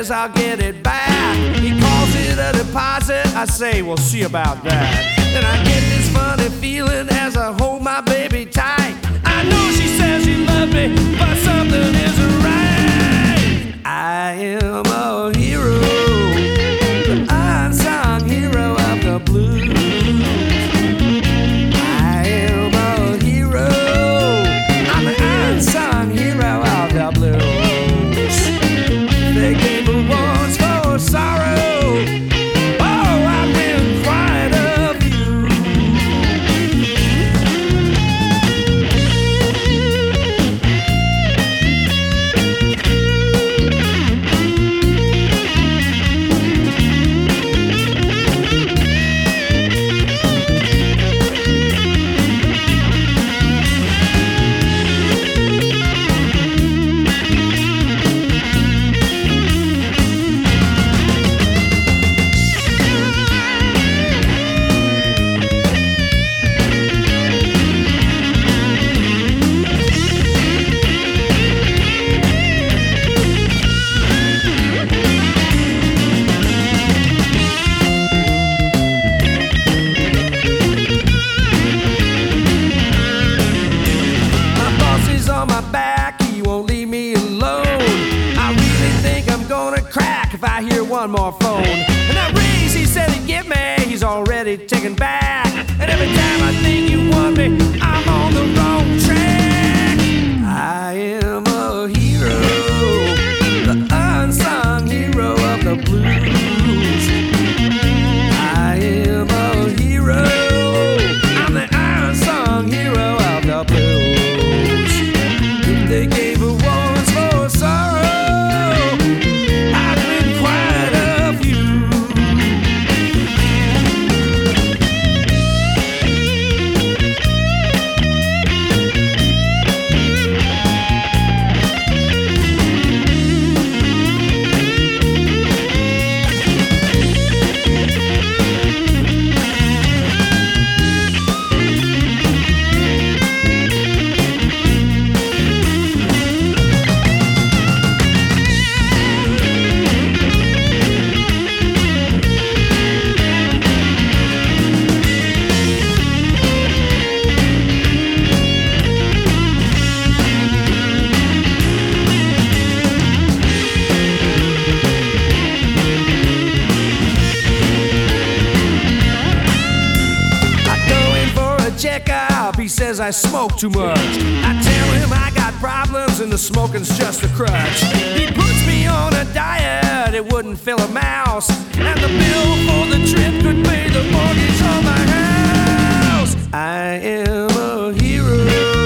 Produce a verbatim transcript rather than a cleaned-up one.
says I'll get it back. He calls it a deposit. I say, well, see about that. Then I get this funny feeling as I hold my baby tight. I know she says she loves me, but something isn't right. I am a hero, the unsung hero of the blues. I am a hero, I'm the unsung hero of the blues. They gave awards for sorrow. Oh, I've been quiet of you. If I hear one more phone, and that raise he said he'd give me, he's already taken back. And every time I think you want me, I'm on the wrong track. I am a hero, the unsung hero of the blues. I am a hero, I'm the unsung hero of the blues. If they gave awards for sorrow, he says I smoke too much. I tell him I got problems and the smoking's just a crutch. He puts me on a diet, it wouldn't fill a mouse. And the bill for the trip could pay the mortgage on my house. I am a hero.